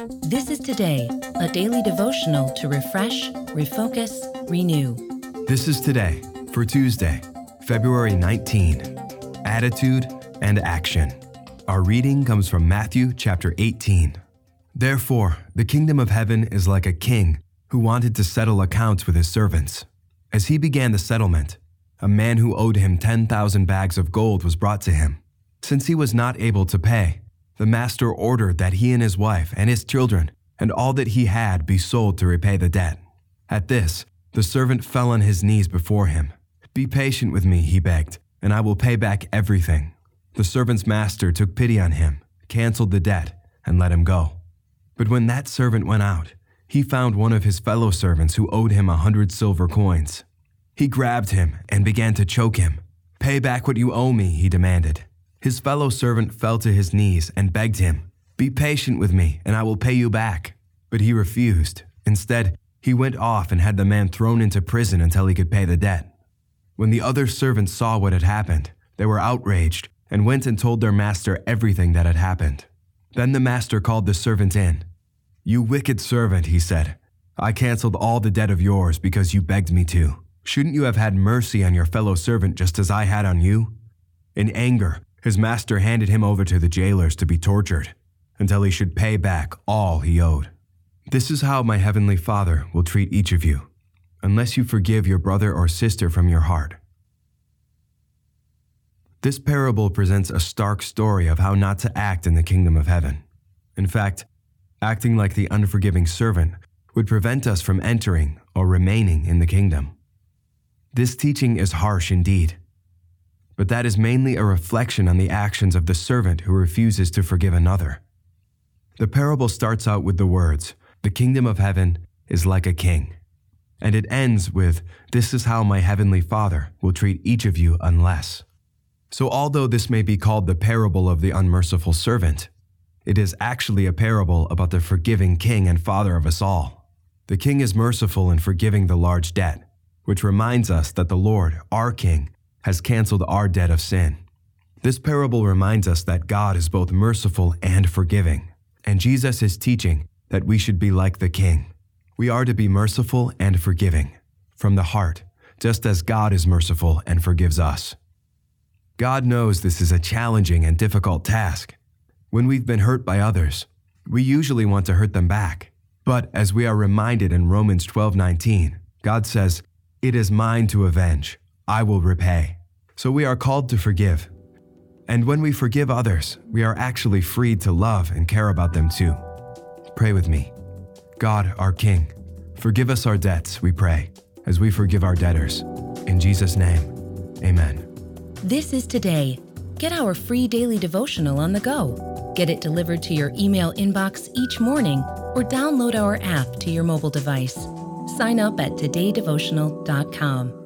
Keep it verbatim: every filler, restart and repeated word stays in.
This is Today, a daily devotional to refresh, refocus, renew. This is Today for Tuesday, February nineteenth. Attitude and action. Our reading comes from Matthew chapter eighteen. Therefore, the kingdom of heaven is like a king who wanted to settle accounts with his servants. As he began the settlement, a man who owed him ten thousand bags of gold was brought to him. Since he was not able to pay, the master ordered that he and his wife and his children and all that he had be sold to repay the debt. At this, the servant fell on his knees before him. "Be patient with me," he begged, "and I will pay back everything." The servant's master took pity on him, canceled the debt, and let him go. But when that servant went out, he found one of his fellow servants who owed him a hundred silver coins. He grabbed him and began to choke him. "Pay back what you owe me," he demanded. His fellow servant fell to his knees and begged him, "Be patient with me, and I will pay you back." But he refused. Instead, he went off and had the man thrown into prison until he could pay the debt. When the other servants saw what had happened, they were outraged and went and told their master everything that had happened. Then the master called the servant in. "You wicked servant," he said, "I canceled all the debt of yours because you begged me to. Shouldn't you have had mercy on your fellow servant just as I had on you?" In anger, his master handed him over to the jailers to be tortured until he should pay back all he owed. This is how my heavenly Father will treat each of you, unless you forgive your brother or sister from your heart. This parable presents a stark story of how not to act in the kingdom of heaven. In fact, acting like the unforgiving servant would prevent us from entering or remaining in the kingdom. This teaching is harsh indeed, but that is mainly a reflection on the actions of the servant who refuses to forgive another. The parable starts out with the words, "The kingdom of heaven is like a king," and it ends with, "This is how my heavenly Father will treat each of you unless." So although this may be called the parable of the unmerciful servant, it is actually a parable about the forgiving king and father of us all. The king is merciful in forgiving the large debt, which reminds us that the Lord, our king, has canceled our debt of sin. This parable reminds us that God is both merciful and forgiving, and Jesus is teaching that we should be like the king. We are to be merciful and forgiving, from the heart, just as God is merciful and forgives us. God knows this is a challenging and difficult task. When we've been hurt by others, we usually want to hurt them back. But as we are reminded in Romans twelve nineteen, God says, "It is mine to avenge. I will repay." So we are called to forgive. And when we forgive others, we are actually freed to love and care about them too. Pray with me. God, our King, forgive us our debts, we pray, as we forgive our debtors. In Jesus' name, amen. This is Today. Get our free daily devotional on the go. Get it delivered to your email inbox each morning or download our app to your mobile device. Sign up at today devotional dot com.